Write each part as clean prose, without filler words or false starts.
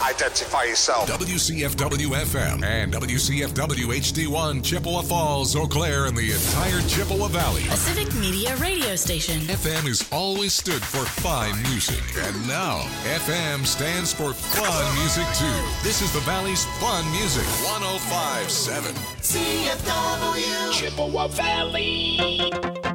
Identify yourself. WCFW-FM and WCFW-HD1, Chippewa Falls, Eau Claire, and the entire Chippewa Valley. A civic media radio station. FM has always stood for fine music. And now, FM stands for fun music, too. This is the Valley's fun music. 105.7. CFW. Chippewa Valley.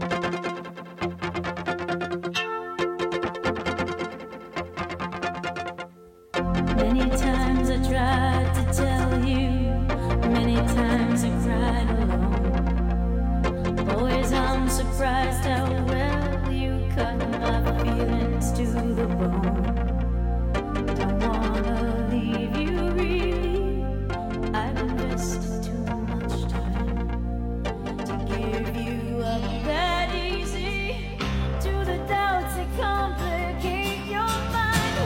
Many times I tried to tell you, many times I cried alone. Always I'm surprised how well you cut my feelings to the bone. Don't wanna leave you really, I've invested too much time to give you up that easy to the doubts that complicate your mind.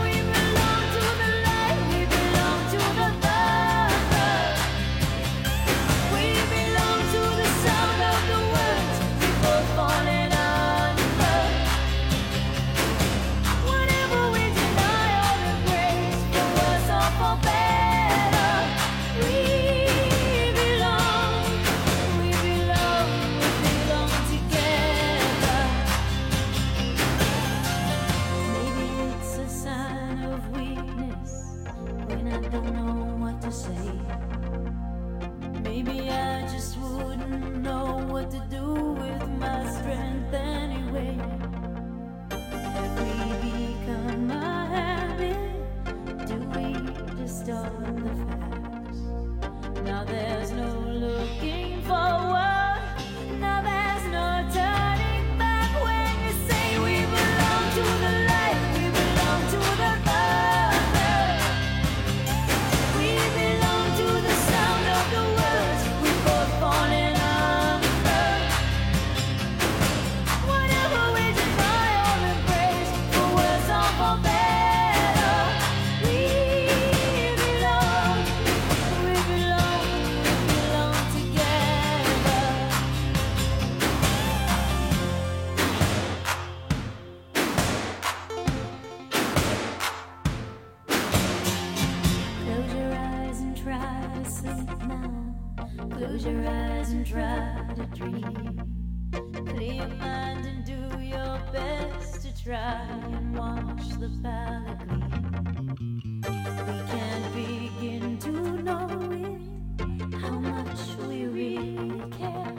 Close your eyes and try to dream. Clear your mind and do your best to try and watch the palette gleam. We can't begin to know it, how much we really care.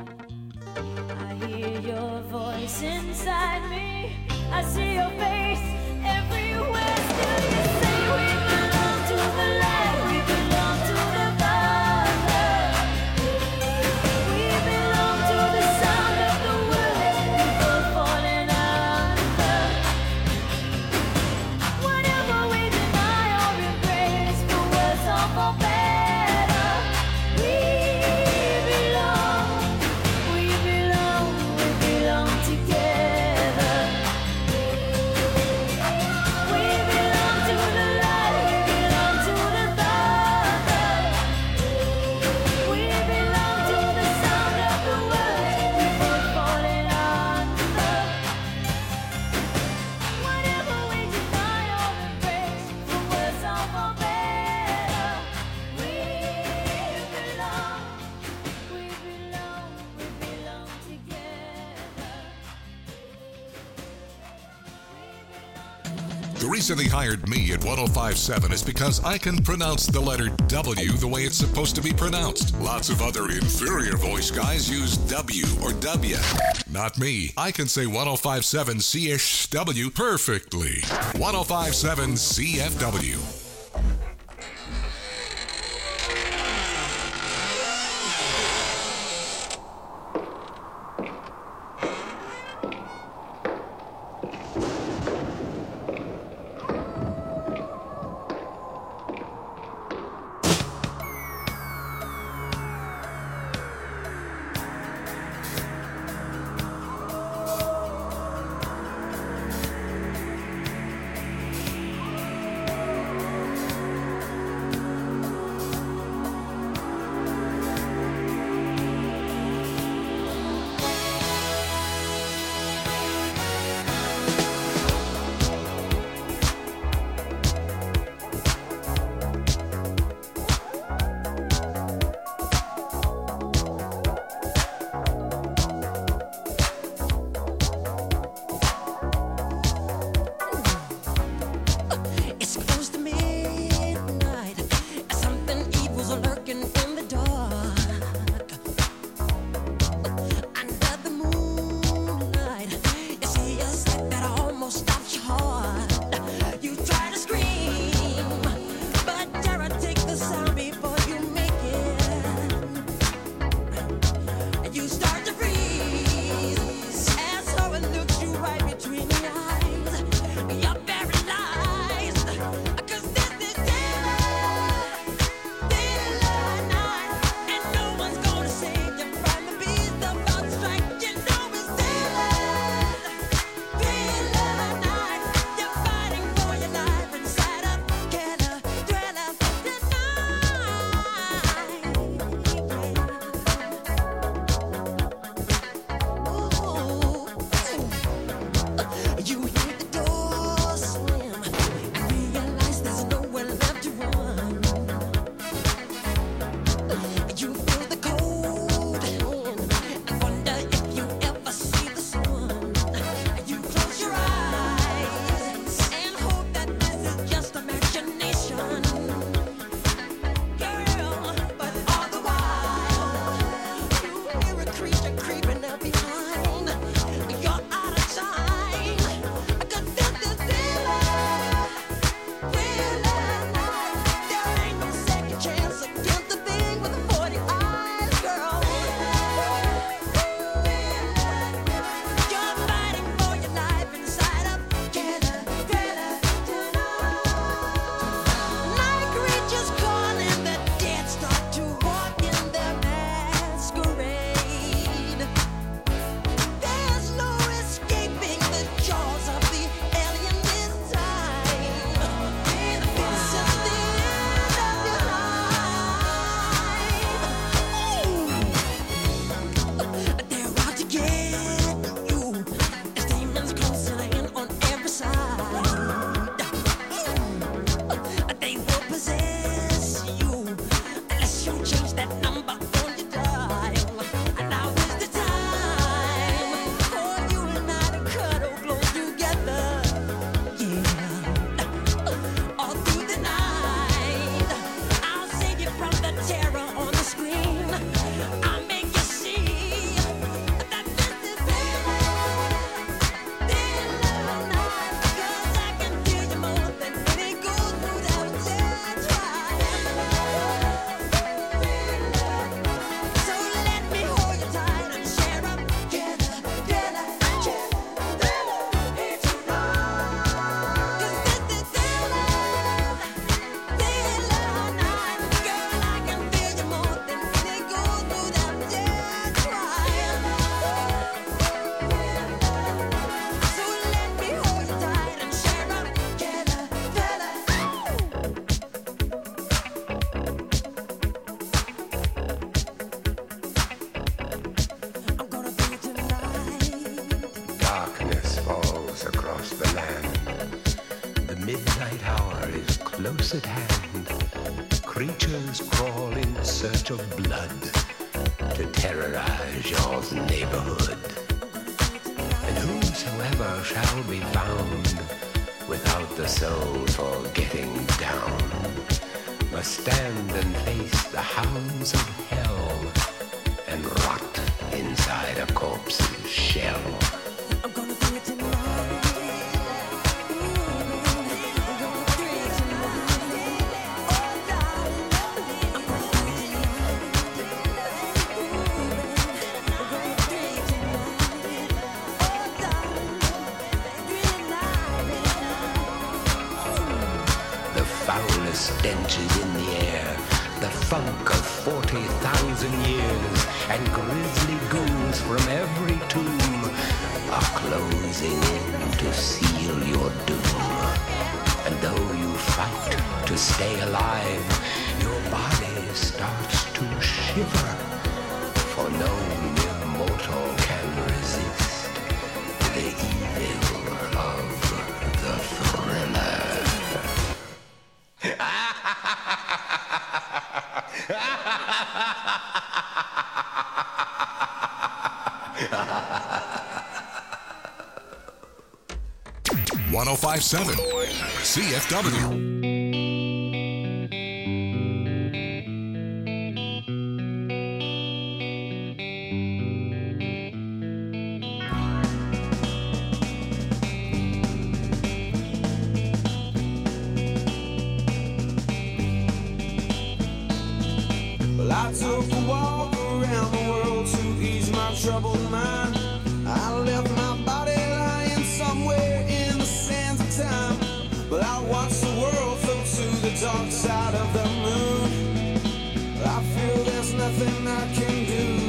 I hear your voice inside me, I see your face everywhere. Still you say we belong to the light, we belong to the Father. We belong to the sound of the words before falling under. Whatever we deny or embrace, for worse or for better, we belong together. We belong to the light, we belong to the Father. We belong to the sound of the words before falling under. Whatever we deny or embrace, for worse or for better, we belong together. The reason they hired me at 105.7 is because I can pronounce the letter W the way it's supposed to be pronounced. Lots of other inferior voice guys use W or W. Not me. I can say 105.7 CSW perfectly. 105.7 CFW. midnight hour is close at hand. Creatures crawl in search of blood to terrorize your neighborhood. And whosoever shall be found without the soul for getting down must stand and face the hounds of hell and rot inside a corpse's shell. Stench is in the air, the funk of 40,000 years, and grisly ghouls from every tomb are closing in to seal your doom. And though you fight to stay alive, your body starts to shiver, for no mere mortal can resist the evil of the thriller. 105.7 CFW. I took a walk around the world to ease my troubled mind. I left my body lying somewhere in the sands of time, but I watched the world float to the dark side of the moon. I feel there's nothing I can do.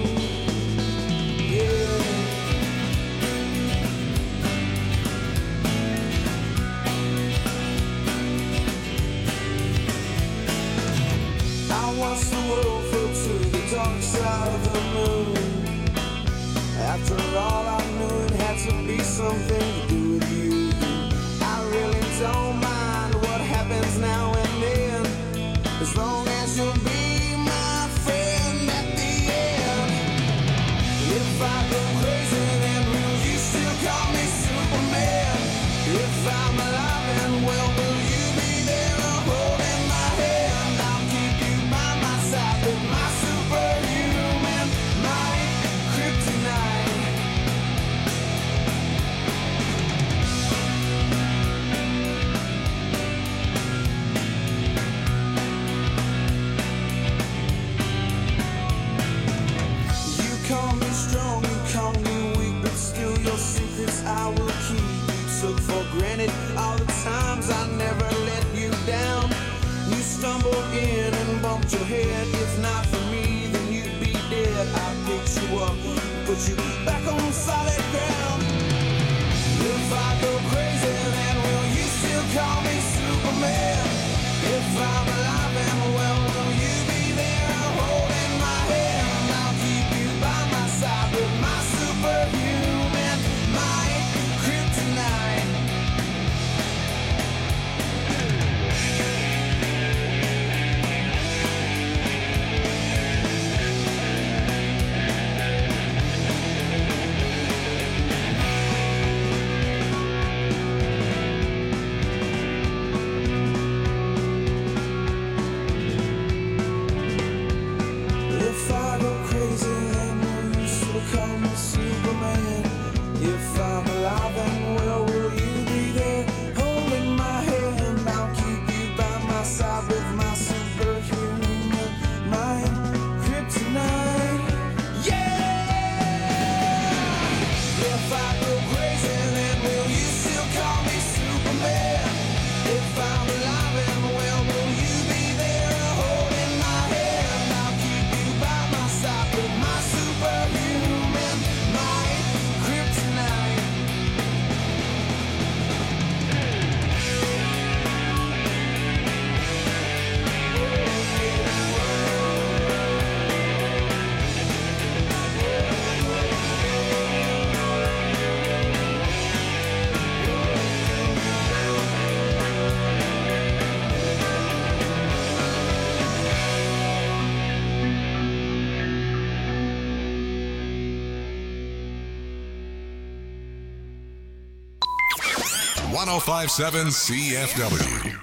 I watched the world float to the dark side of the moon. After all, I knew it had to be something to do with you. I really don't mind what happens now and then, as long as you'll be my friend at the end. If I go crazy, then will you still call me Superman? If I'm alive and well, will you be there holding my hand? I'll keep you by my side with my superhuman might, kryptonite. Call me strong, you call me weak, but still your secrets I will keep. You took for granted all the times I never let you down. You stumbled in and bumped your head. If not for me, then you'd be dead. I picked you up, put you back on solid ground. If I go crazy, then will you still call me Superman? If I'm alive and well, will you be there holding my hand? I'll keep you by my side with my superhuman might, kryptonite. 1057 CFW.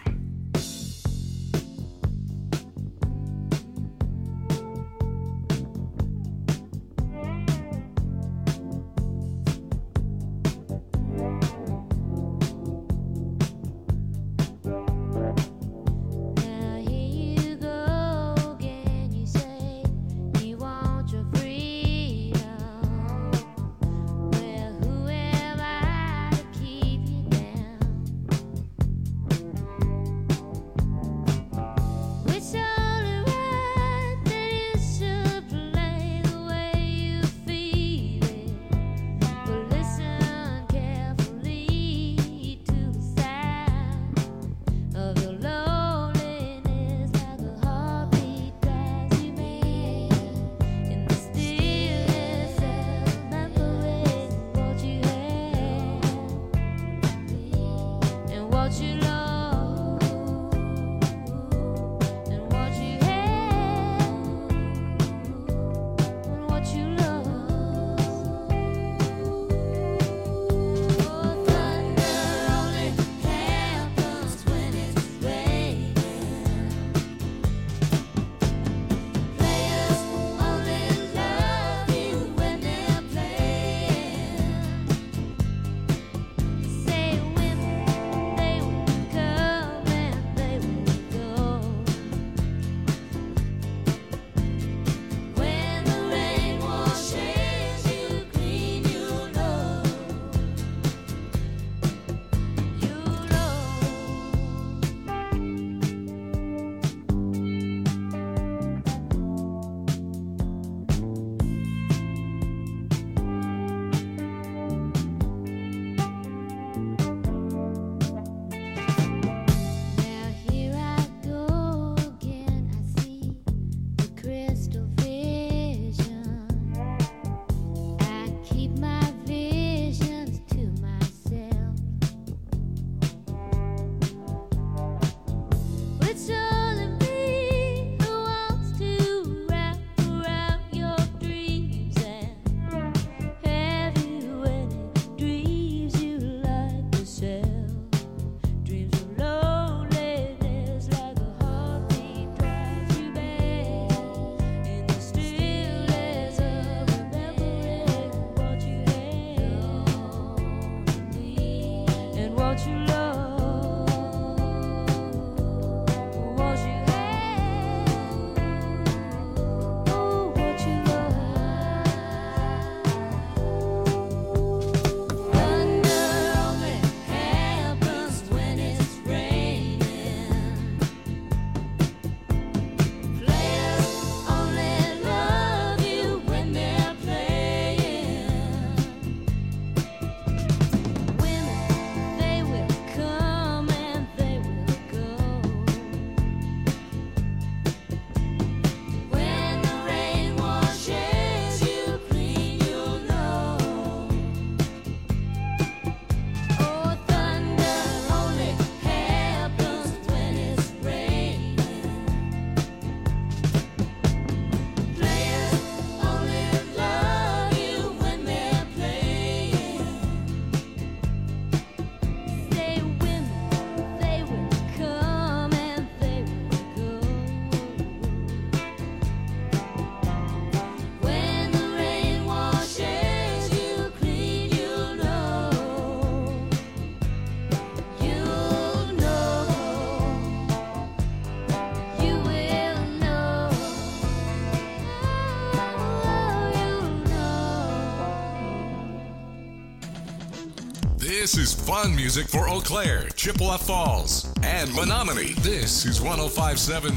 This is fun music for Eau Claire, Chippewa Falls, and Menominee. This is 1057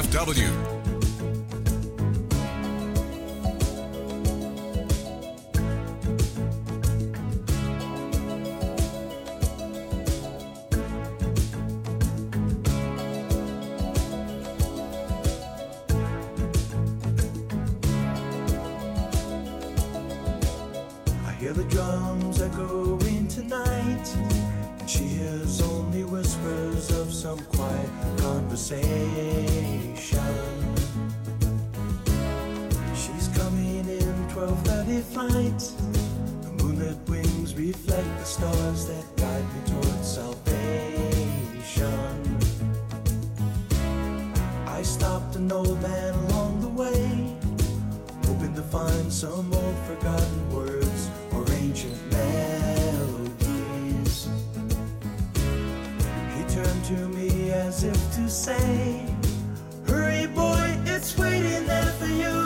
CFW. Hear the drums echoing tonight, and she hears only whispers of some quiet conversation. She's coming in 12:30 flight, the moonlit wings eyes reflect the stars that guide me towards salvation. I stopped an old man along the way, hoping to find some old forgotten words or ancient melodies. He turned to me as if to say, hurry boy, it's waiting there for you.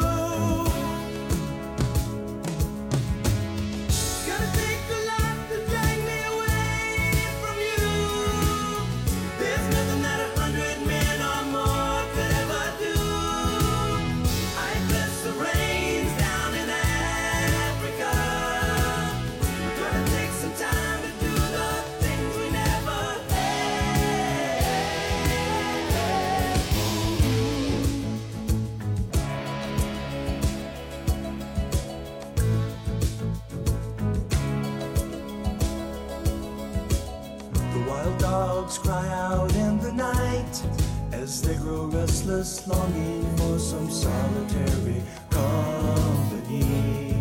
Cry out in the night as they grow restless, longing for some solitary company.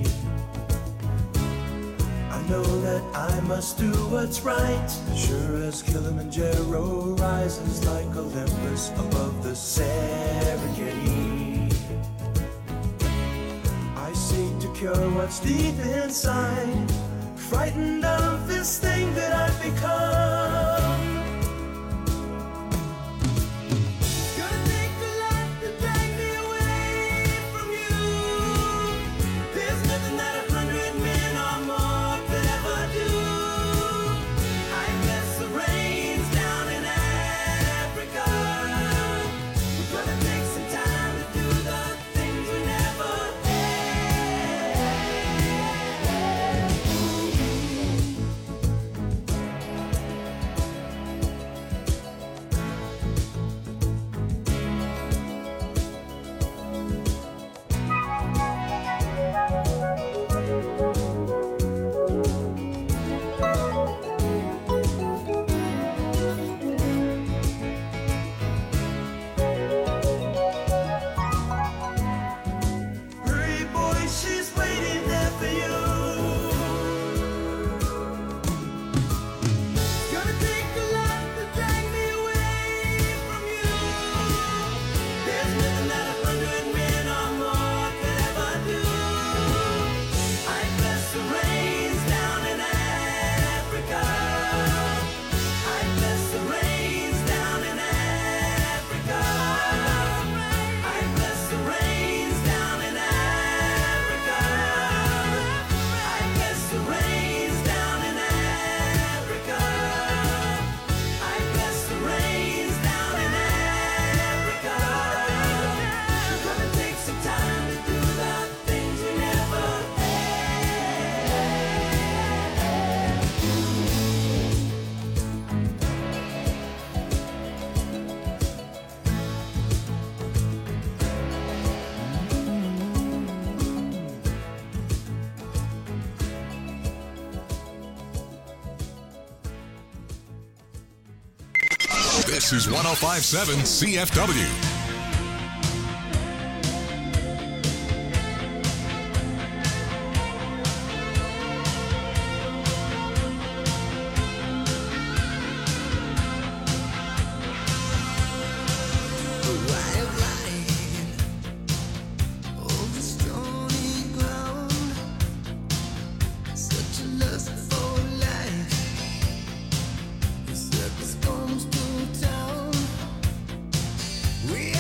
I know that I must do what's right, sure as Kilimanjaro rises like Olympus above the Serengeti. I seek to cure what's deep inside, frightened of this thing that I've become. This is 105.7 CFW. We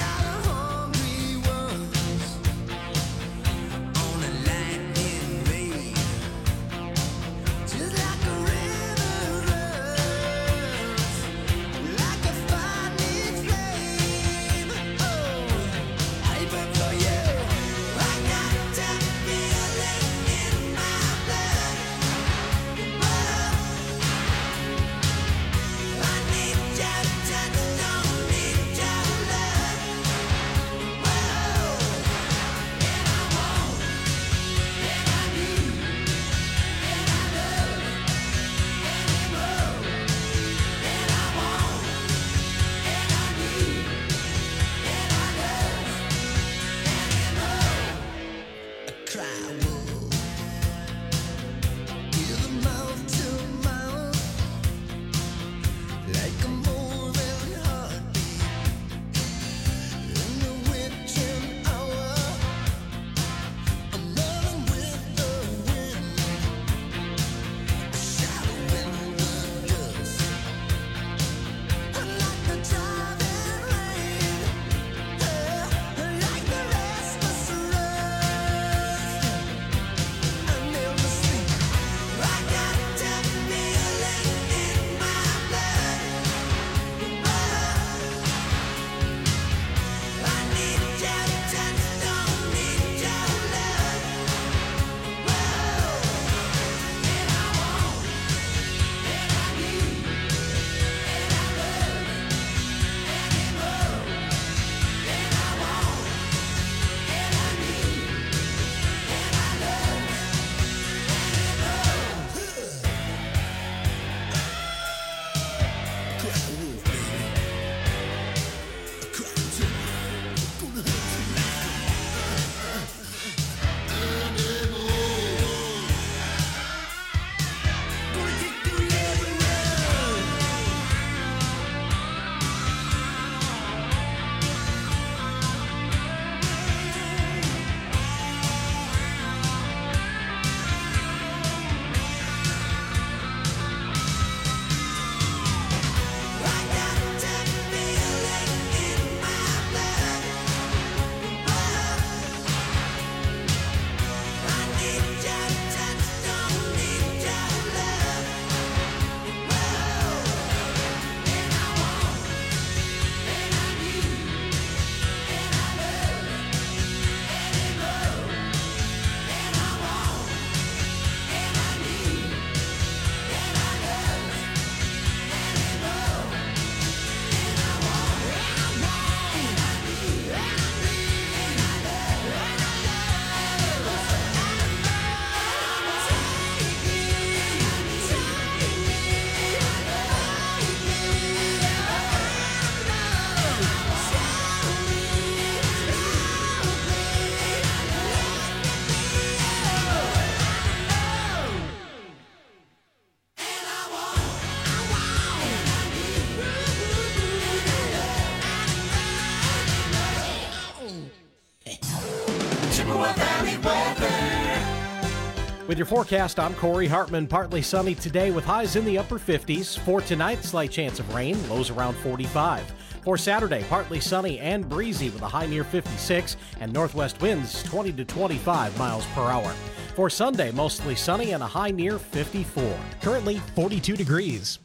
With your forecast, I'm Corey Hartman. Partly sunny today with highs in the upper 50s. For tonight, slight chance of rain, lows around 45. For Saturday, partly sunny and breezy with a high near 56 and northwest winds 20 to 25 miles per hour. For Sunday, mostly sunny and a high near 54. Currently 42 degrees.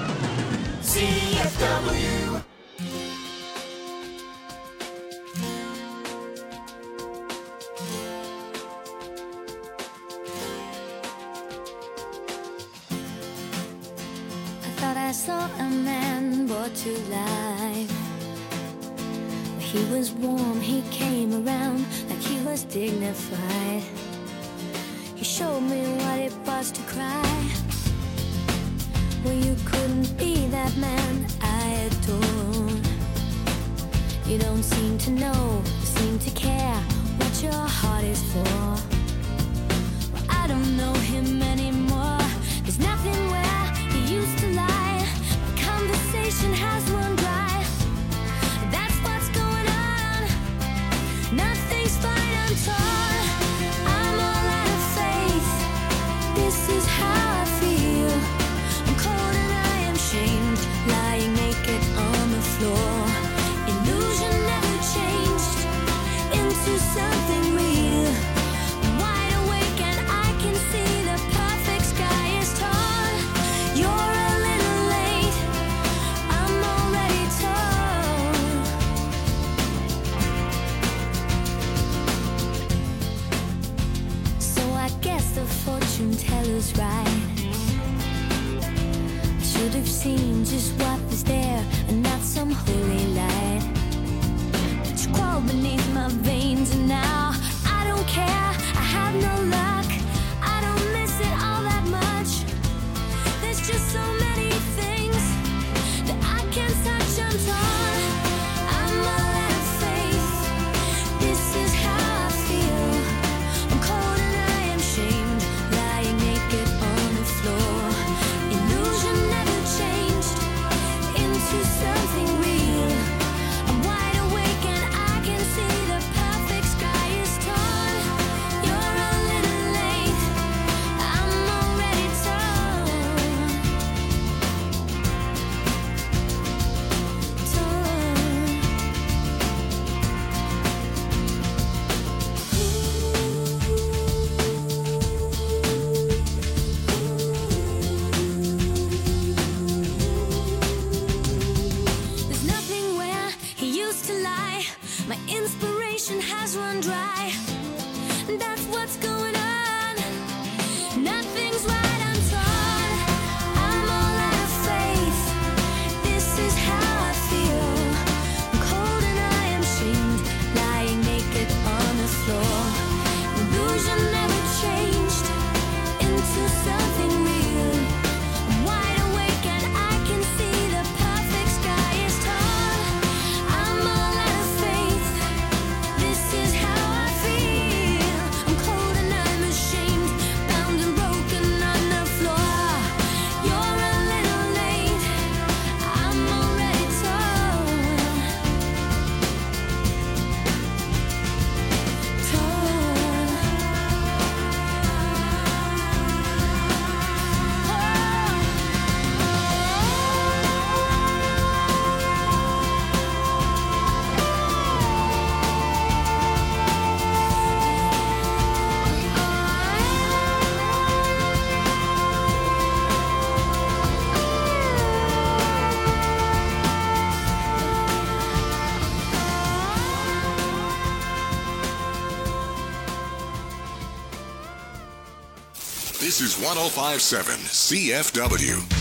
CFW. I saw a man brought to life. He was warm, he came around like he was dignified. He showed me what it was to cry. Well, you couldn't be that man I adore. You don't seem to know, seem to care what your heart is for. Well, I don't know him anymore. There's nothing where he used to lie. Conversation has run dry. That's what's going on. Nothing's fine, I'm torn. I'm all out of faith. This is how I feel. I'm cold and I am shamed, lying naked on the floor. Illusion never changed into something real. I'm wide awake and I can see the perfect sky is torn. You're fortune teller's right. I should have seen just what was there and not some holy light. But you crawled beneath my veins and now I don't care. I have no luck. I don't miss it all that much. There's just so many things that I can't touch. I'm torn. I'm all out of faith. This is how I feel. I'm cold and I am shamed, lying naked on the floor. Illusion never changed This is 105.7 CFW.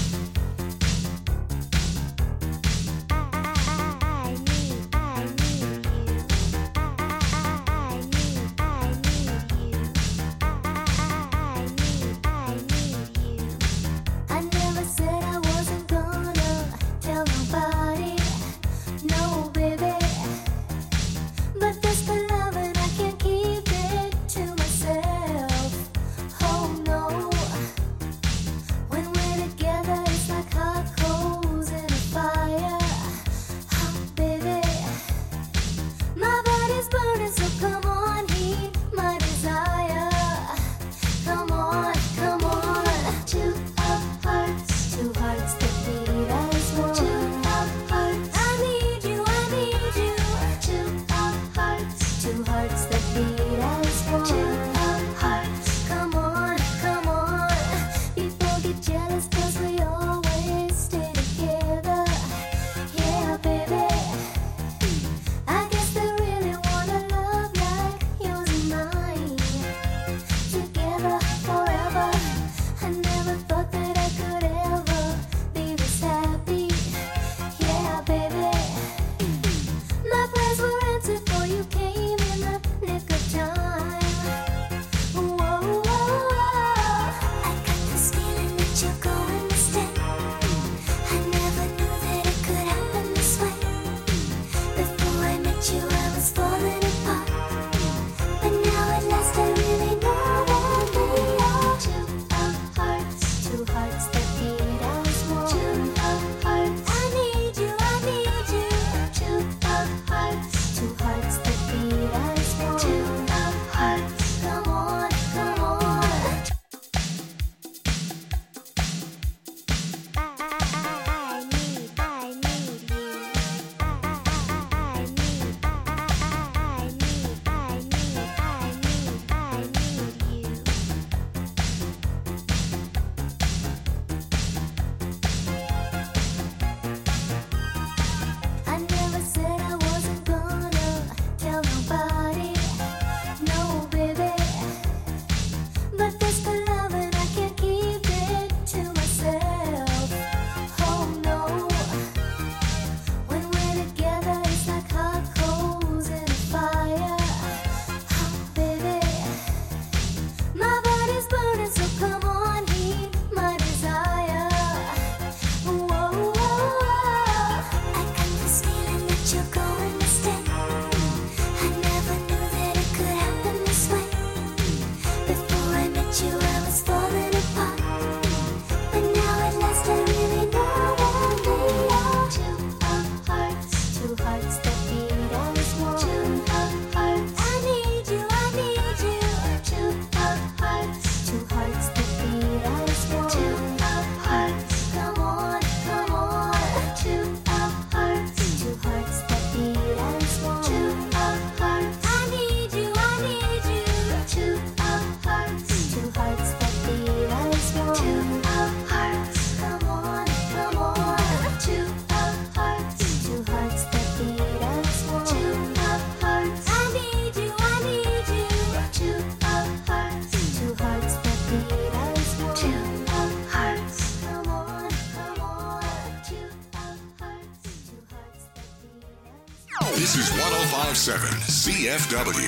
This is 105.7 CFW.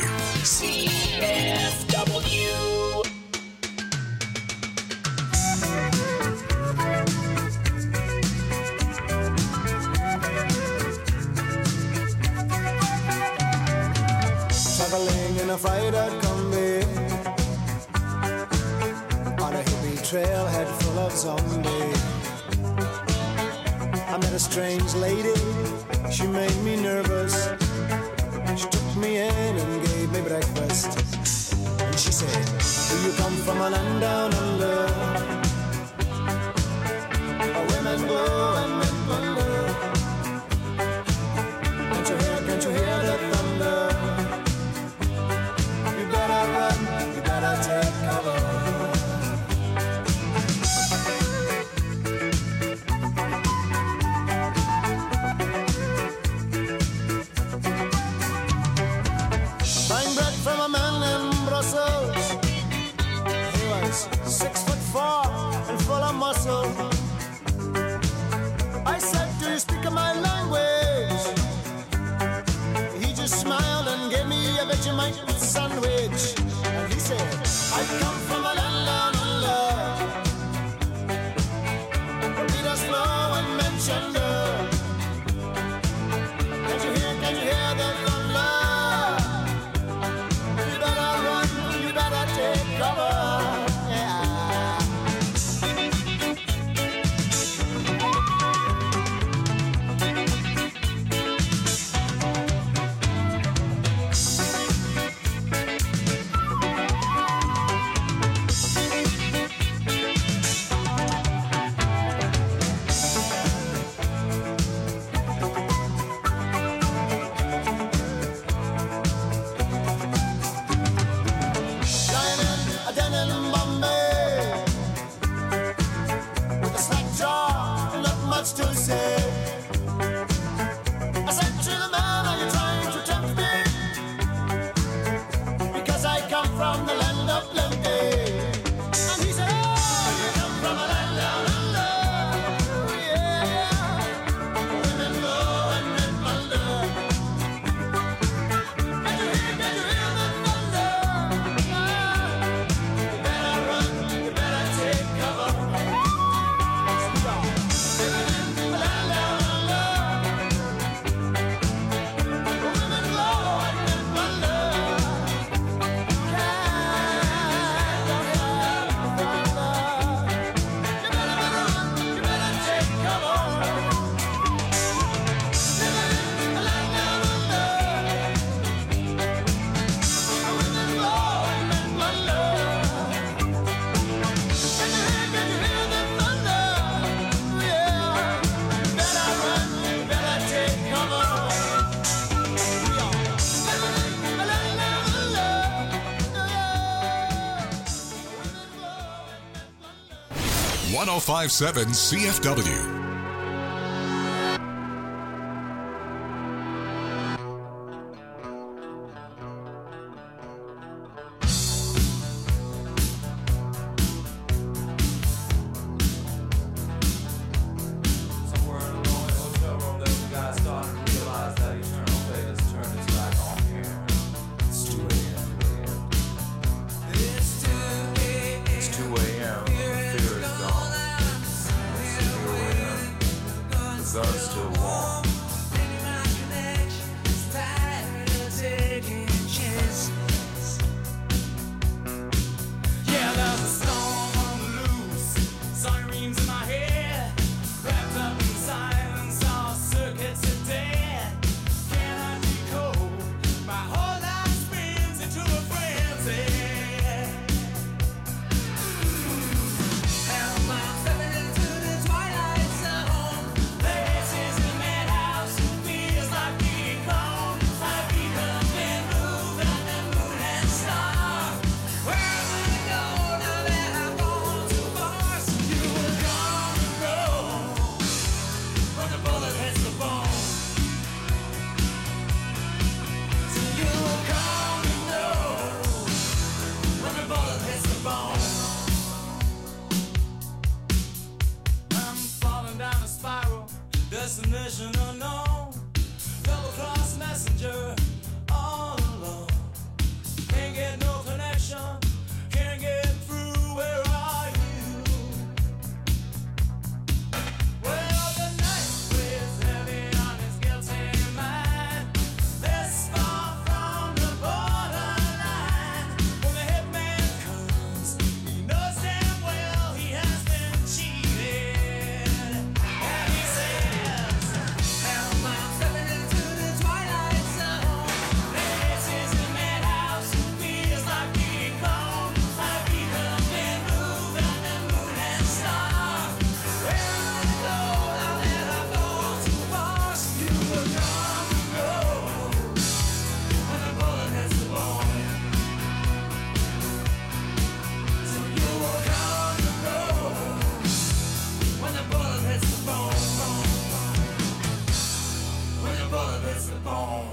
CFW. Traveling in a freighter combi on a hippie trailhead full of zombies. I met a strange lady, she made me nervous. She took me in and gave me breakfast. And she said, do you come from a land down under, where women go and men wonder? Can't you hear the thunder? You better run, you better take cover. Buying bread from a man in Brussels. He was 6 foot 1057 CFW. Destination unknown, double-cross messenger, all alone. Can't get no connection, can't get through, where are you? Well, the night weighs heavy on his guilty mind. This far from the borderline. When the hitman comes, he knows damn well he has been cheated. And he says, "Help, I'm stepping into the twilight zone. This is a madhouse, feels like being gone. I've even been moved on the moon and star. Where I go, now that I've gone too far, so you will come and go when the bullet hits the bone. So you will come and go when the bullet hits the bone. When the bullet hits the bone."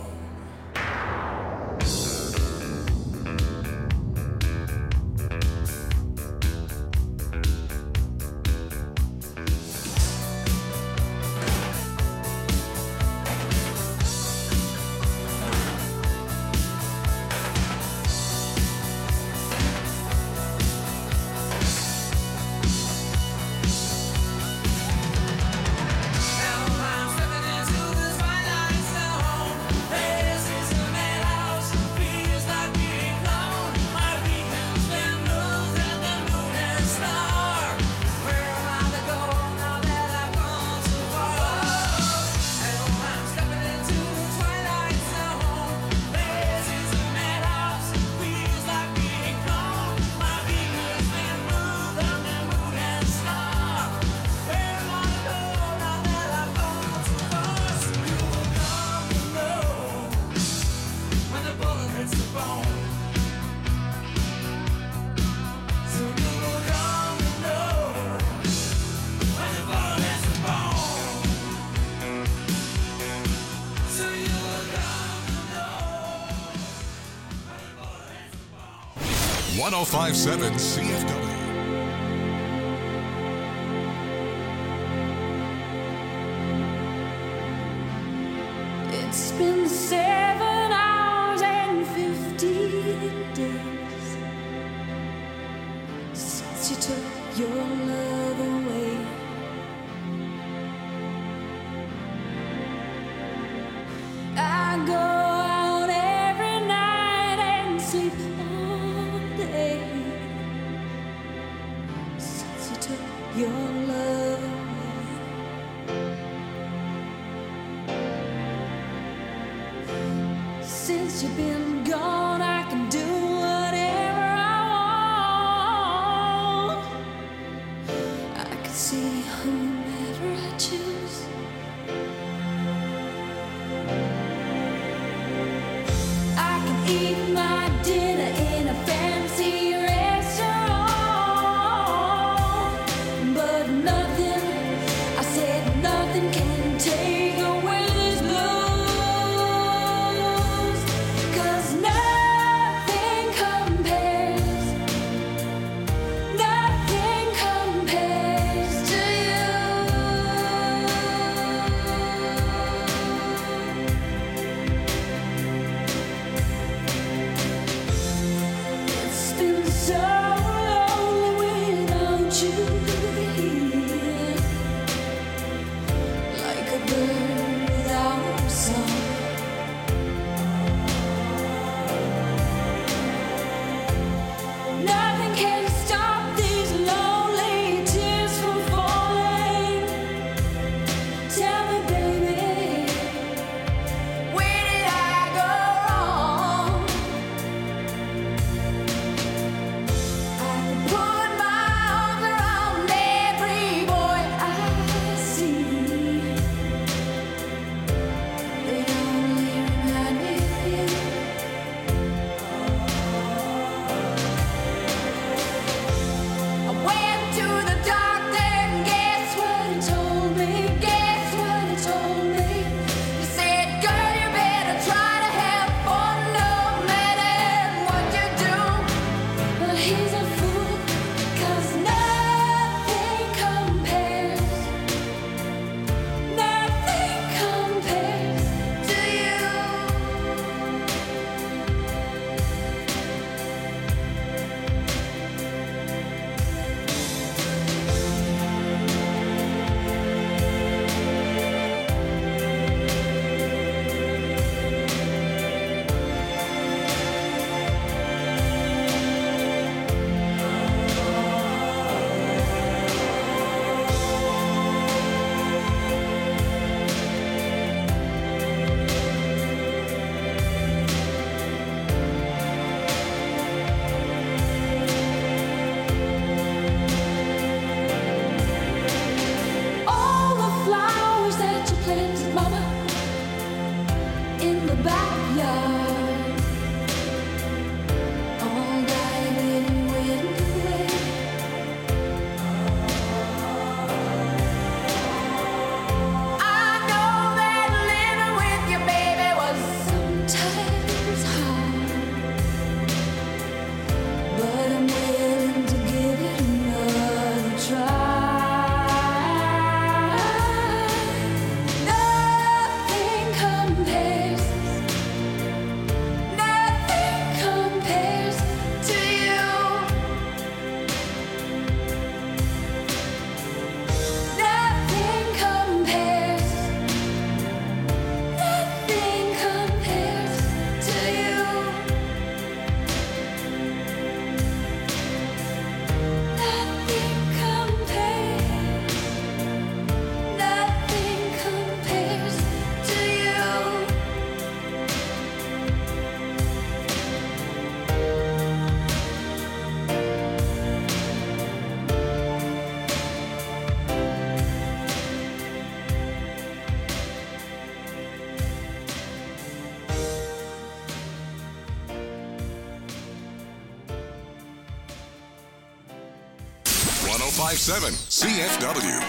Now I'm stepping into the twilight zone. This is a madhouse, feels like being gone. My weekend's been moved and the moon and star. Where am I to go now that I've gone too far? Now I'm stepping into the twilight zone. This is a madhouse, feels like being gone. My weekend's been moved and the moon and star. Where am I to go now that I've gone too far? So you will come to know when the bullet hits the bone. So you will come to know when the bullet hits the bone. So you will come to know when the bullet hits the bone. 1057 CFW. It's been 7 hours and 50 days since you took your love away. I go out every night and sleep all day since you took your love away. Since you've been gone, I can do whatever I want. I can see whomever I choose. I can eat my dinner in a fancy restaurant, but 1057 CFW.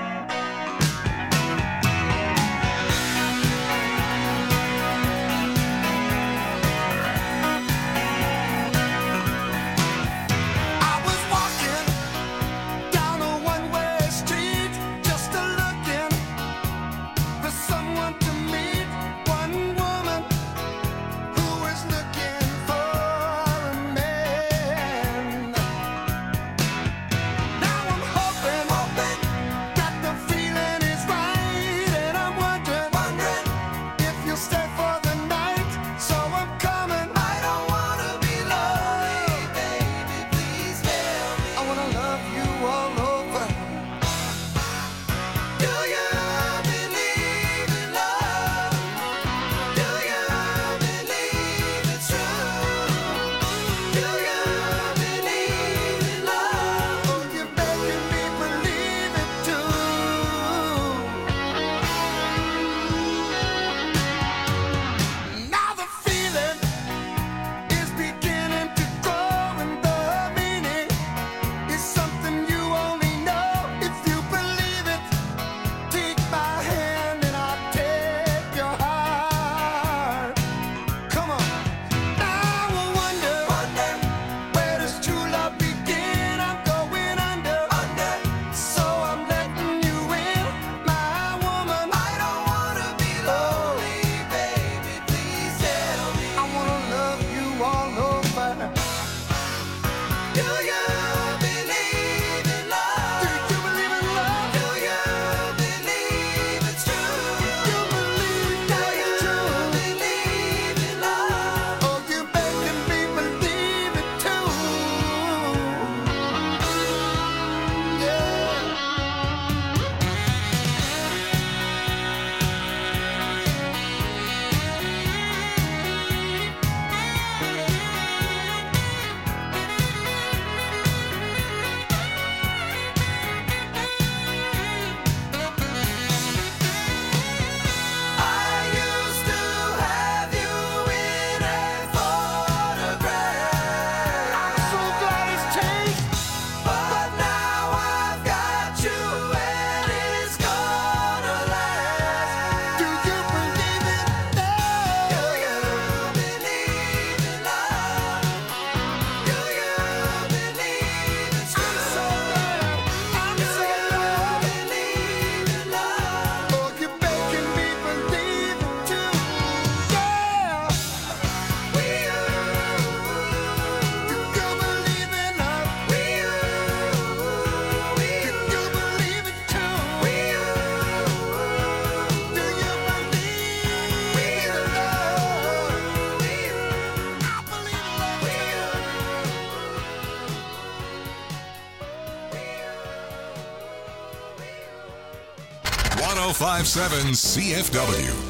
.1057 CFW.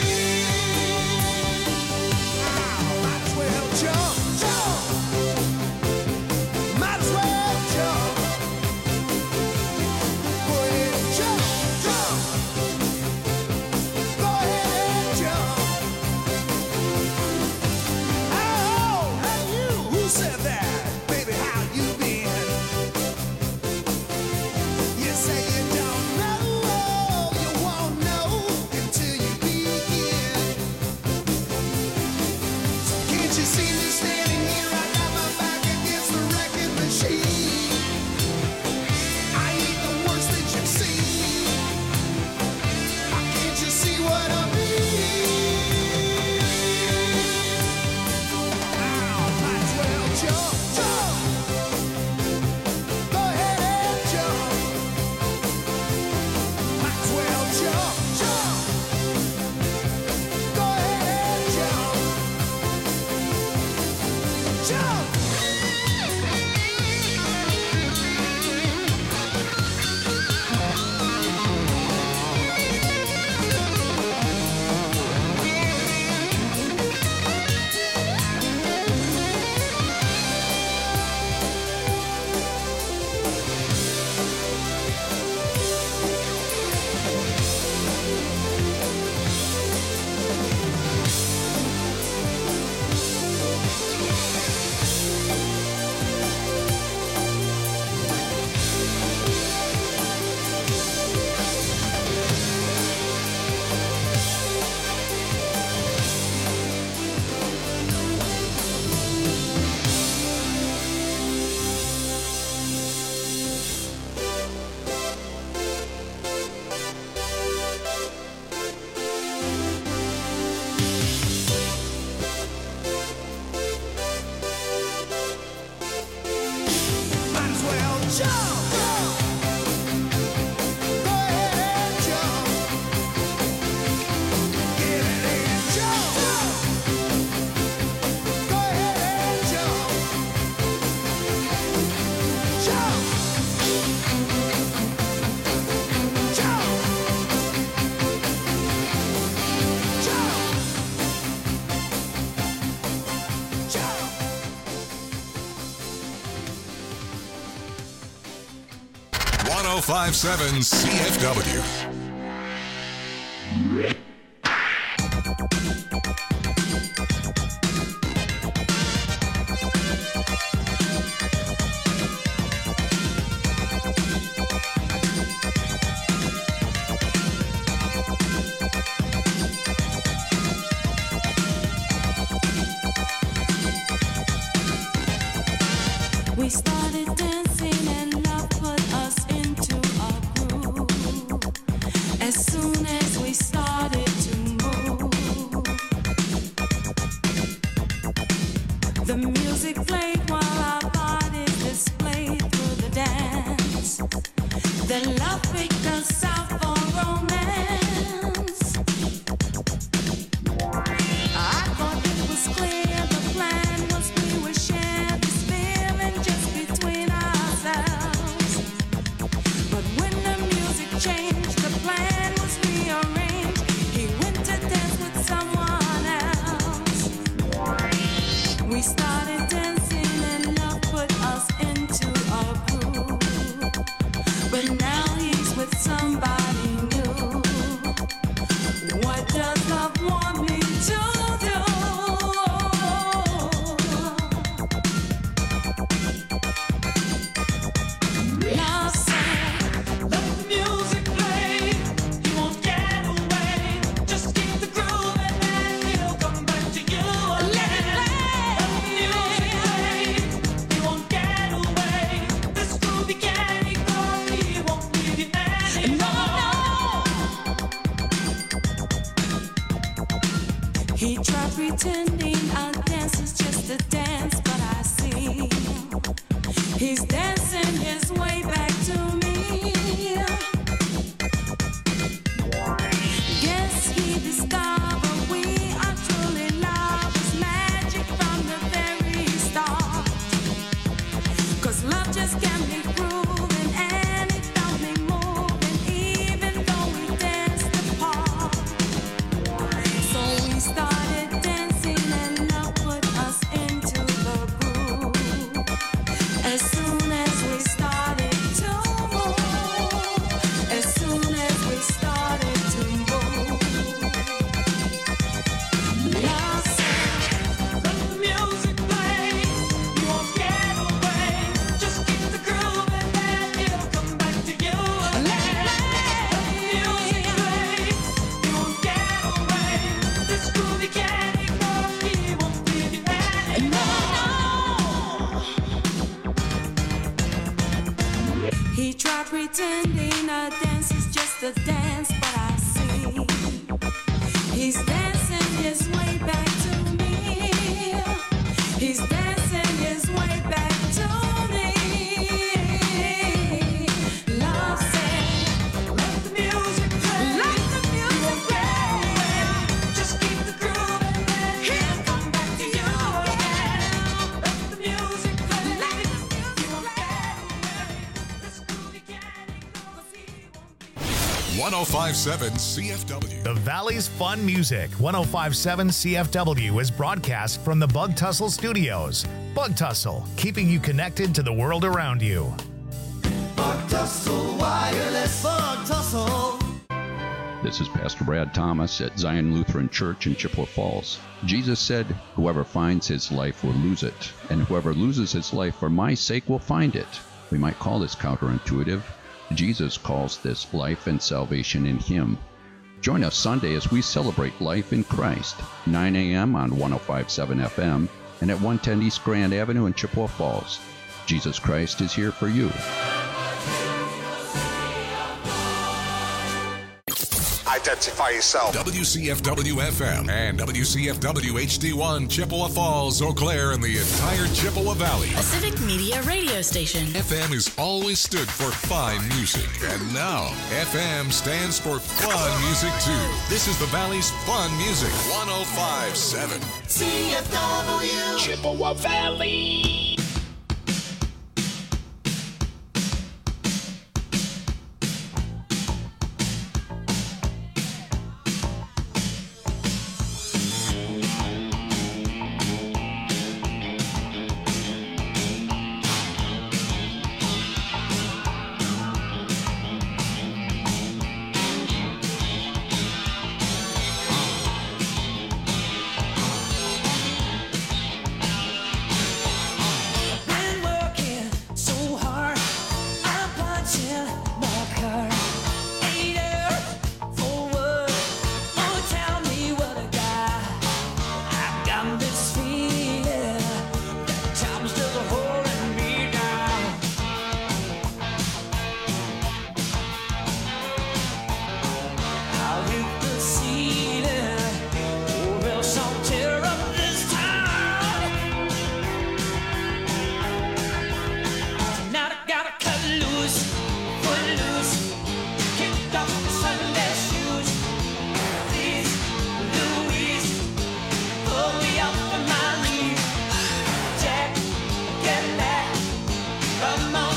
Might as well jump. 1057 CFW. We started dancing and love put us into a groove. As soon as we started to move, the music played while our bodies displayed through the dance. Then love picked us out for romance. I thought it was clear the plan was we would share this feeling just between ourselves. But when the music changed, the plan was rearranged. He went to dance with someone else. We started dancing and love put us into a groove. But now he's with somebody new. What does love want me to do? Love said, let the music play. You won't get away. Just keep the groove and then he'll come back to you again. Let the music play. You won't get away. This groove you can't ignore. He won't leave you anymore. He tried pretending our dance is just a dance, but I see he's dancing his way back to me. Guess he discovered we are truly love is magic from the very start. 'Cause love just can't be proven and it felt me moving even though we danced apart. So we started dancing and love put us into the groove. As soon as we started to move, as soon as we started to move, love said, let the music play. You won't get away. Just keep the groove and then it'll come back to you again. Let the music play. You won't get away. This groove you can't ignore. He won't leave you anymore. He tried pretending a dance is just a dance, but I see he's dancing his way back to me. He's dancing his way back to me. Love said, let the music play. Let the music play. Just keep the groove and then he'll come back to you again. Let 1057 CFW. The Valley's Fun Music, 1057 CFW, is broadcast from the Bug Tussle Studios. Bug Tussle, keeping you connected to the world around you. Bug Tussle Wireless. Bug Tussle. This is Pastor Brad Thomas at Zion Lutheran Church in Chippewa Falls. Jesus said, "Whoever finds his life will lose it, and whoever loses his life for my sake will find it." We might call this counterintuitive. Jesus calls this life and salvation in him. Join us Sunday as we celebrate life in Christ, 9 a.m. on 105.7 FM and at 110 East Grand Avenue in Chippewa Falls. Jesus Christ is here for you. Identify yourself. WCFW FM and WCFW HD1 Chippewa Falls, Eau Claire, and the entire Chippewa Valley. A civic media radio station. FM has always stood for fine music, and now FM stands for fun music too. This is the Valley's Fun Music, 105.7 CFW Chippewa Valley. Come on.